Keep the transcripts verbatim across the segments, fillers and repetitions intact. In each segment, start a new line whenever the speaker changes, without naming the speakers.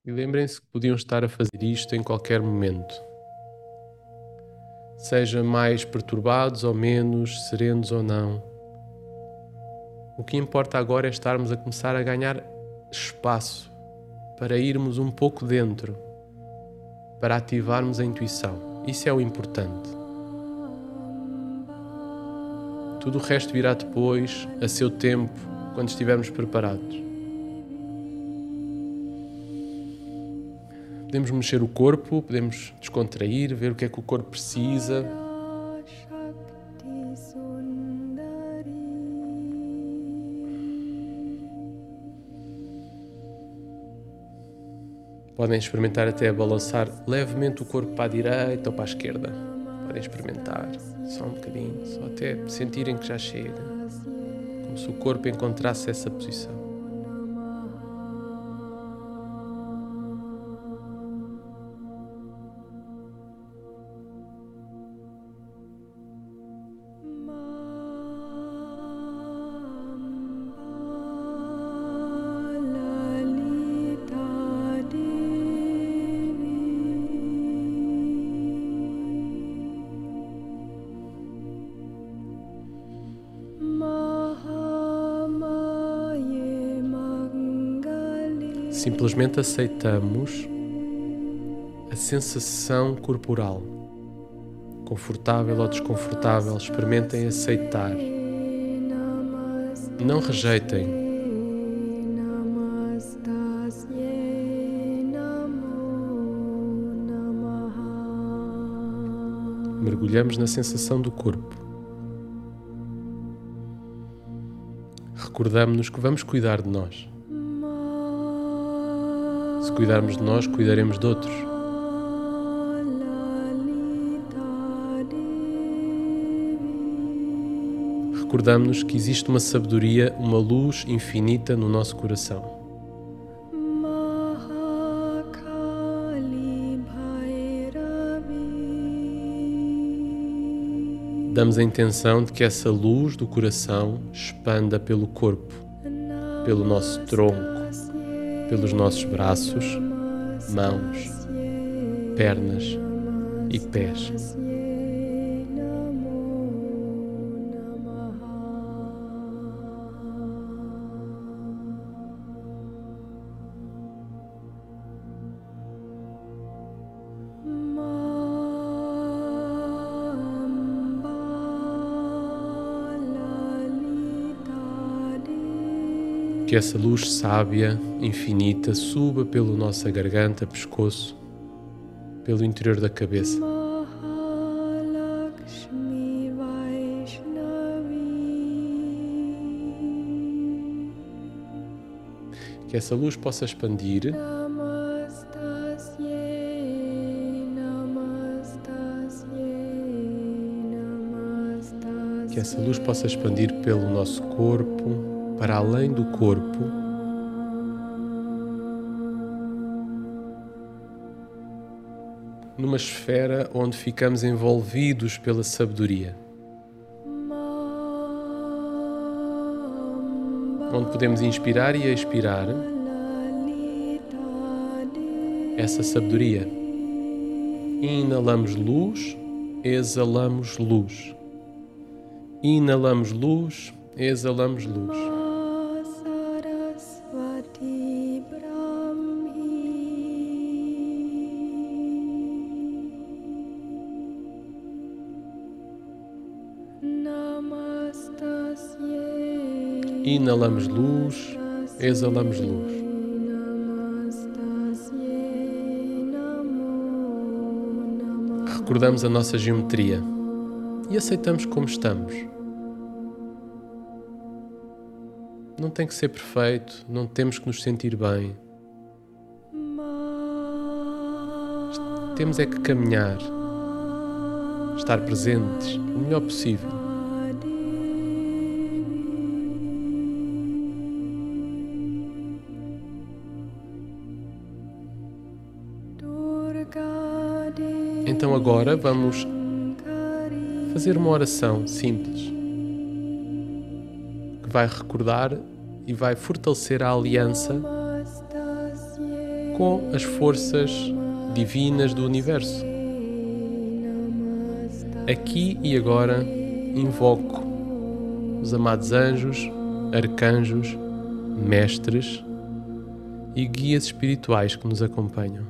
E lembrem-se que podiam estar a fazer isto em qualquer momento. Seja mais perturbados ou menos, serenos ou não. O que importa agora é estarmos a começar a ganhar espaço para irmos um pouco dentro, para ativarmos a intuição. Isso é o importante. Tudo o resto virá depois, a seu tempo, quando estivermos preparados. Podemos mexer o corpo, podemos descontrair, ver o que é que o corpo precisa. Podem experimentar até balançar levemente o corpo para a direita ou para a esquerda. Podem experimentar só um bocadinho, só até sentirem que já chega. Como se o corpo encontrasse essa posição. Simplesmente aceitamos a sensação corporal, confortável ou desconfortável. Experimentem aceitar. Não rejeitem. Mergulhamos na sensação do corpo. Recordamos-nos que vamos cuidar de nós. Se cuidarmos de nós, cuidaremos de outros. Recordamos-nos que existe uma sabedoria, uma luz infinita no nosso coração. Damos a intenção de que essa luz do coração expanda pelo corpo, pelo nosso tronco, pelos nossos braços, mãos, pernas e pés. Que essa luz sábia, infinita, suba pela nossa garganta, pescoço, pelo interior da cabeça. Que essa luz possa expandir que essa luz possa expandir pelo nosso corpo, para além do corpo, numa esfera onde ficamos envolvidos pela sabedoria, onde podemos inspirar e expirar essa sabedoria. Inalamos luz, exalamos luz. Inalamos luz, exalamos luz. Inalamos luz, exalamos luz. Recordamos a nossa geometria e aceitamos como estamos. Não tem que ser perfeito, não temos que nos sentir bem. Temos é que caminhar, estar presentes o melhor possível. Então agora vamos fazer uma oração simples que vai recordar e vai fortalecer a aliança com as forças divinas do universo. Aqui e agora invoco os amados anjos, arcanjos, mestres e guias espirituais que nos acompanham.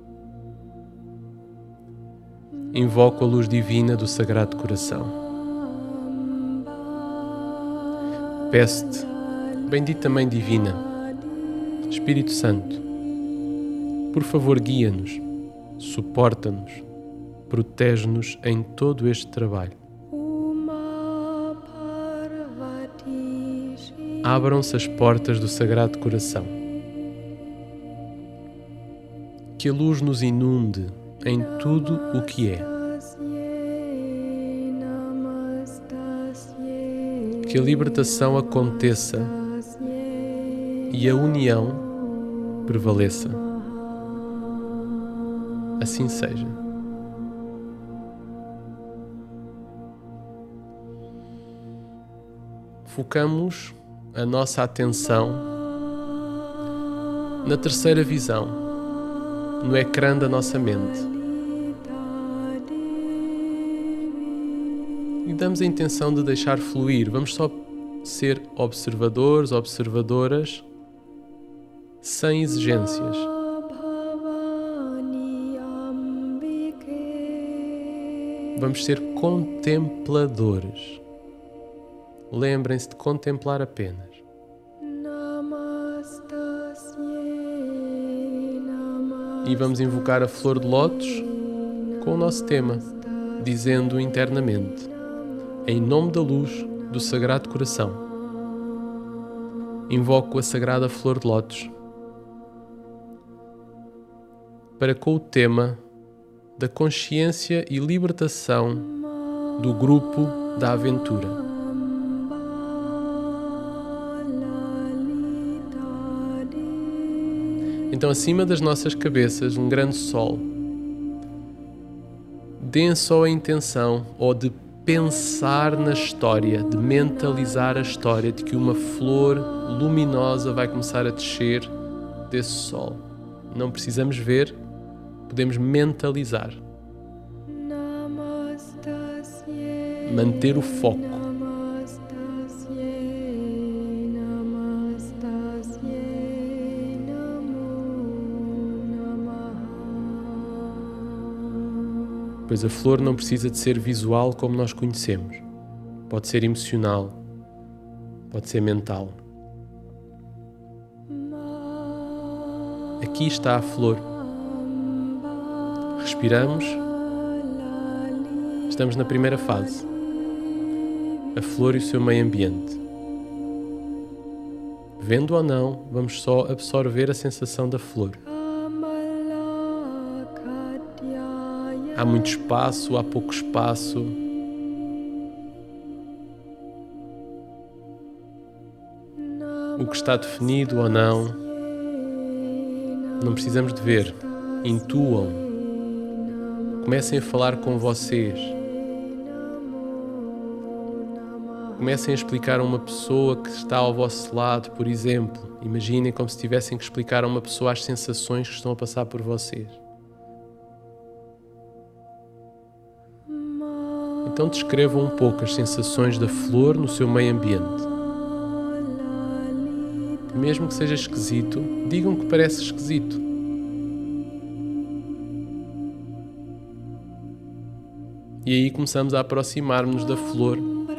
Invoco a luz divina do Sagrado Coração. Peço-te, bendita Mãe Divina, Espírito Santo, por favor guia-nos, suporta-nos, protege-nos em todo este trabalho. Abram-se as portas do Sagrado Coração. Que a luz nos inunde em tudo o que é. Que a libertação aconteça e a união prevaleça. Assim seja. Focamos a nossa atenção na terceira visão, no ecrã da nossa mente. E damos a intenção de deixar fluir. Vamos só ser observadores, observadoras, sem exigências. Vamos ser contempladores. Lembrem-se de contemplar apenas. E vamos invocar a flor de lótus com o nosso tema, dizendo internamente: em nome da luz do Sagrado Coração, invoco a sagrada flor de lótus para, com o tema da consciência e libertação do grupo da aventura. Então, acima das nossas cabeças, um grande sol. Deem só a intenção, ou de pensar na história, de mentalizar a história de que uma flor luminosa vai começar a descer desse sol. Não precisamos ver, podemos mentalizar. Manter o foco. Pois a flor não precisa de ser visual como nós conhecemos. Pode ser emocional, pode ser mental. Aqui está a flor. Respiramos. Estamos na primeira fase. A flor e o seu meio ambiente. Vendo ou não, vamos só absorver a sensação da flor. Há muito espaço, há pouco espaço. O que está definido ou não. Não precisamos de ver. Intuam. Comecem a falar com vocês. Comecem a explicar a uma pessoa que está ao vosso lado, por exemplo. Imaginem como se tivessem que explicar a uma pessoa as sensações que estão a passar por vocês. Então descrevam um pouco as sensações da flor no seu meio ambiente. Mesmo que seja esquisito, digam que parece esquisito. E aí começamos a aproximar-nos da flor.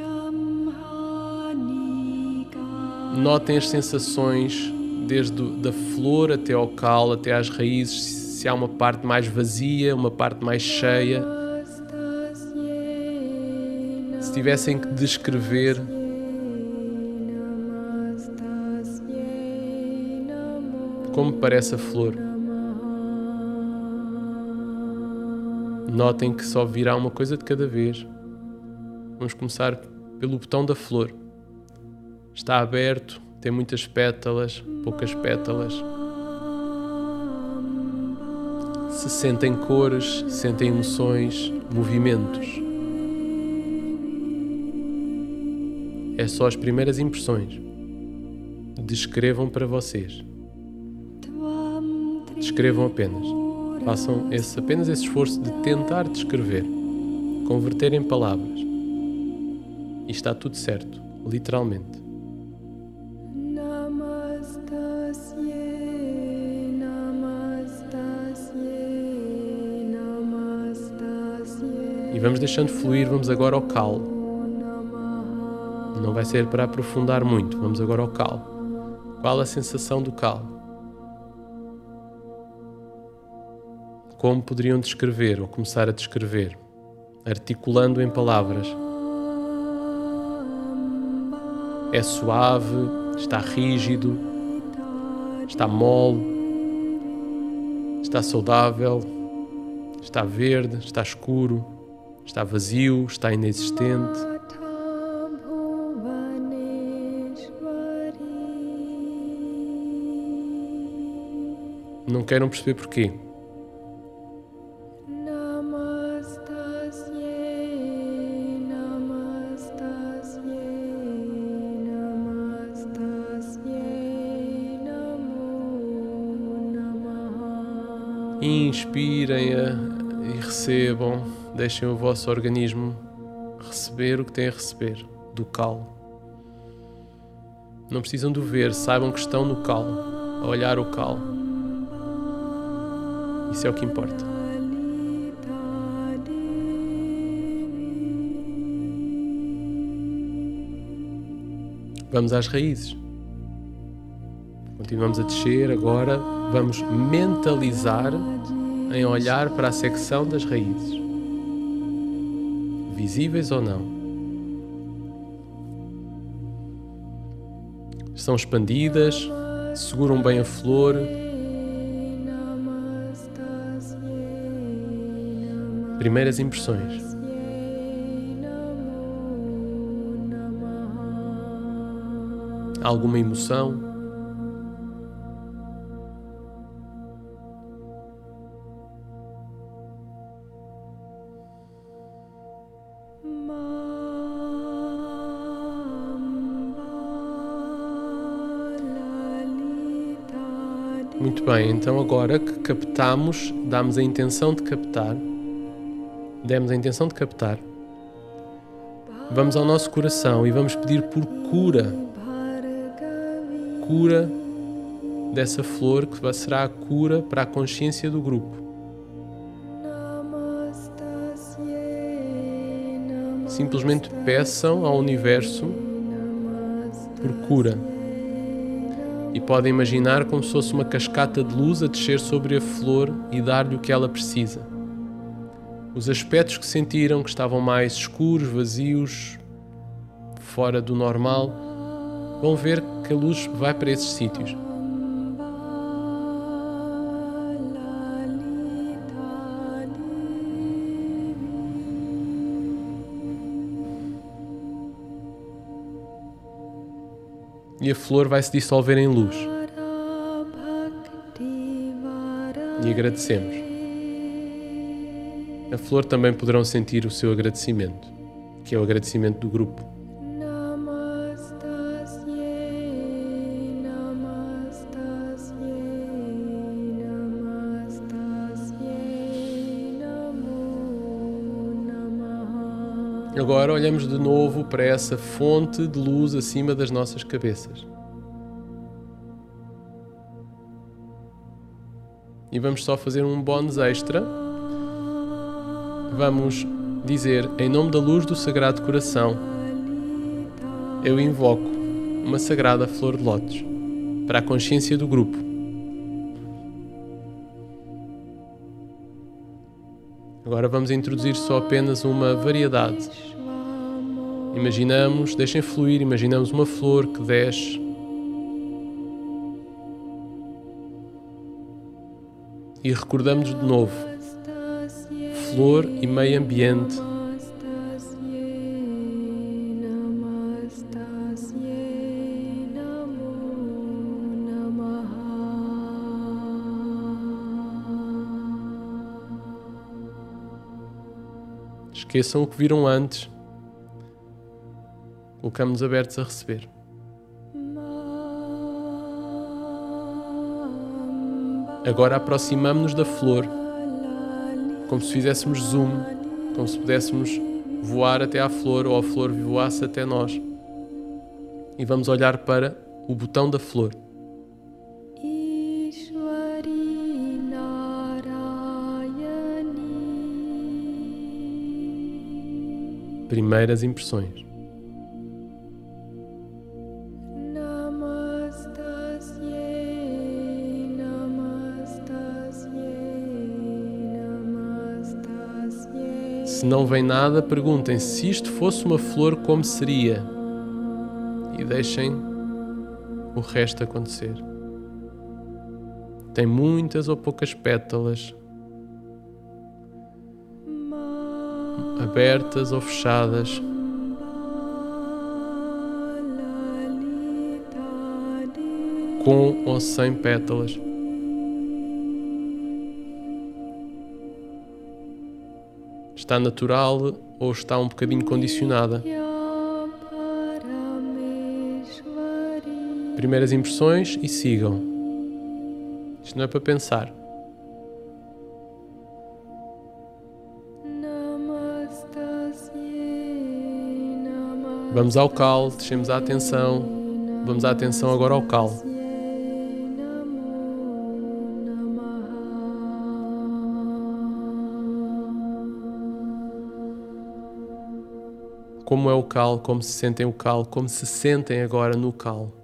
Notem as sensações, desde da flor até ao caule, até às raízes, se há uma parte mais vazia, uma parte mais cheia. Se tivessem que descrever como parece a flor, notem que só virá uma coisa de cada vez. Vamos começar pelo botão da flor. Está aberto, tem muitas pétalas, poucas pétalas. Se sentem cores, sentem emoções, movimentos. É só as primeiras impressões. Descrevam para vocês. Descrevam apenas. Façam esse, apenas esse esforço de tentar descrever, converter em palavras. E está tudo certo, literalmente. E vamos deixando fluir, vamos agora ao cal. Não vai ser para aprofundar muito, vamos agora ao cal. Qual a sensação do cal? Como poderiam descrever ou começar a descrever, articulando em palavras? É suave, está rígido, está mole, está saudável, está verde, está escuro, está vazio, está inexistente. Não queiram perceber porquê. Inspirem-a e recebam, deixem o vosso organismo receber o que tem a receber do cal. Não precisam de o ver, saibam que estão no cal, a olhar o cal. Isso é o que importa. Vamos às raízes. Continuamos a descer, agora vamos mentalizar em olhar para a secção das raízes, visíveis ou não. São expandidas, seguram bem a flor. Primeiras impressões. Alguma emoção? Muito bem, então agora que captamos, damos a intenção de captar, demos a intenção de captar, vamos ao nosso coração e vamos pedir por cura, cura dessa flor que será a cura para a consciência do grupo. Simplesmente peçam ao universo por cura. E podem imaginar como se fosse uma cascata de luz a descer sobre a flor e dar-lhe o que ela precisa. Os aspectos que sentiram que estavam mais escuros, vazios, fora do normal, vão ver que a luz vai para esses sítios. E a flor vai se dissolver em luz. E agradecemos. A flor também poderão sentir o seu agradecimento, que é o agradecimento do grupo. Agora olhamos de novo para essa fonte de luz acima das nossas cabeças. E vamos só fazer um bónus extra. Vamos dizer, em nome da luz do Sagrado Coração, eu invoco uma sagrada flor de lótus para a consciência do grupo. Agora vamos introduzir só apenas uma variedade. Imaginamos, deixem fluir, imaginamos uma flor que desce e recordamos de novo, flor e meio ambiente. Esqueçam o que viram antes. Colocamos-nos abertos a receber. Agora aproximamo-nos da flor, como se fizéssemos zoom, como se pudéssemos voar até à flor ou a flor voasse até nós. E vamos olhar para o botão da flor. Primeiras impressões. Se não vem nada, perguntem se isto fosse uma flor, como seria? E deixem o resto acontecer. Tem muitas ou poucas pétalas, abertas ou fechadas. Com ou sem pétalas. Está natural ou está um bocadinho condicionada? Primeiras impressões e sigam. Isto não é para pensar. Vamos ao cal, deixemos a atenção. Vamos a atenção agora ao cal. Como é o cal, como se sentem o cal, como se sentem agora no cal.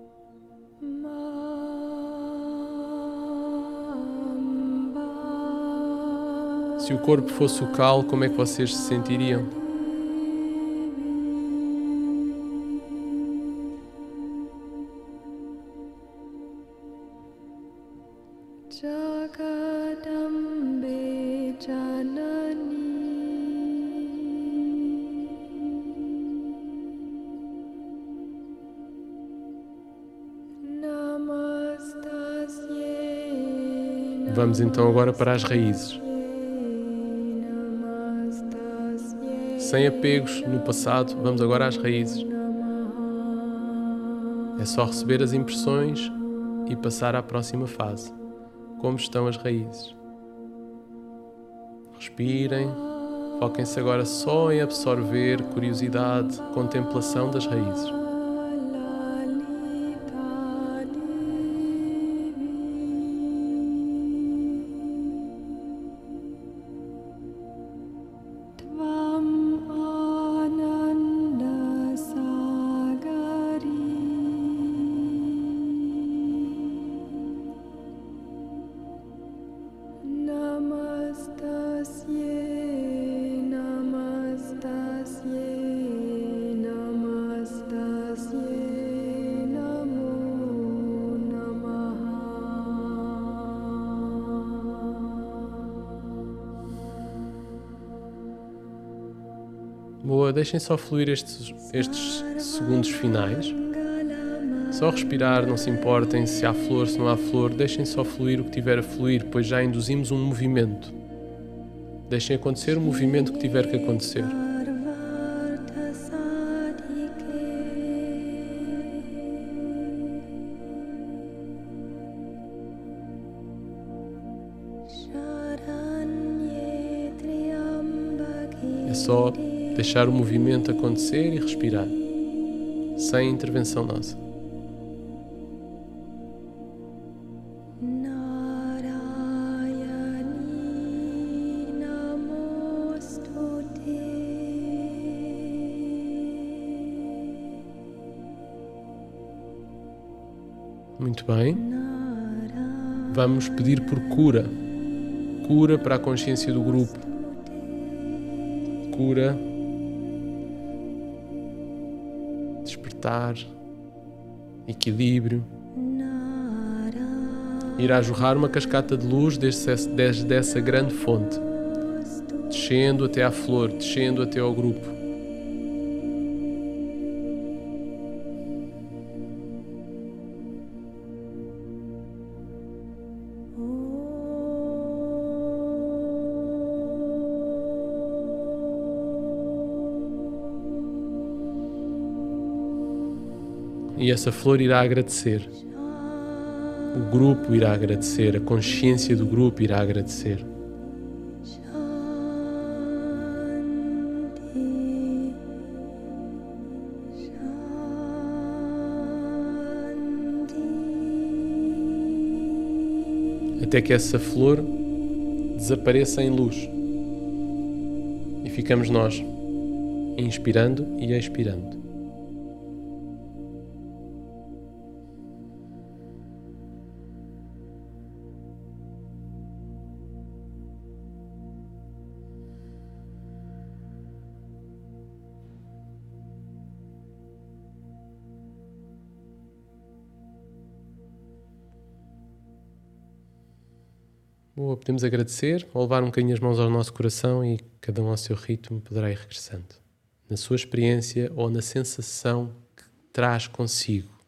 Se o corpo fosse o cal, como é que vocês se sentiriam? Vamos então agora para as raízes. Sem apegos no passado, vamos agora às raízes. É só receber as impressões e passar à próxima fase. Como estão as raízes? Respirem, foquem-se agora só em absorver curiosidade, contemplação das raízes. Boa, deixem só fluir estes, estes segundos finais. Só respirar, não se importem se há flor, se não há flor. Deixem só fluir o que tiver a fluir, pois já induzimos um movimento. Deixem acontecer o movimento que tiver que acontecer. É só deixar o movimento acontecer e respirar, sem intervenção nossa. Muito bem. Vamos pedir por cura. Cura para a consciência do grupo. Cura. Despertar. Equilíbrio. Irá jorrar uma cascata de luz desde, desde essa grande fonte, descendo até à flor, descendo até ao grupo. E essa flor irá agradecer. o grupo irá agradecer, a consciência do grupo irá agradecer. Até que essa flor desapareça em luz e ficamos nós, inspirando e expirando. Boa, podemos agradecer ou levar um bocadinho as mãos ao nosso coração e cada um ao seu ritmo poderá ir regressando. Na sua experiência ou na sensação que traz consigo.